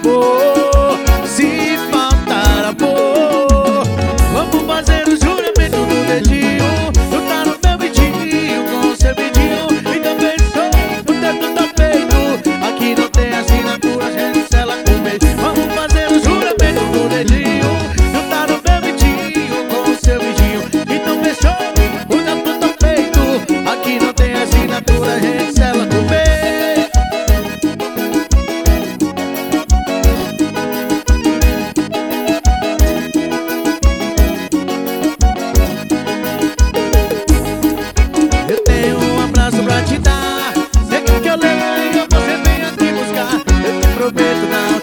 amor, se faltar amor, vamos fazer o juramento do dedinho. Tu tá no meu vidinho, com o seu vidinho, então pensou, o teto tá feito. Aqui não tem assinatura, a gente sela com beijo. Vamos fazer o juramento do dedinho. Tu tá no meu vidinho, com o seu vidinho, então pensou, o teto tá feito. Aqui não tem assinatura, a gente sela com beijo. Eu tenho um abraço pra te dar. Sei que eu levo e você vem aqui buscar. Eu te prometo nada.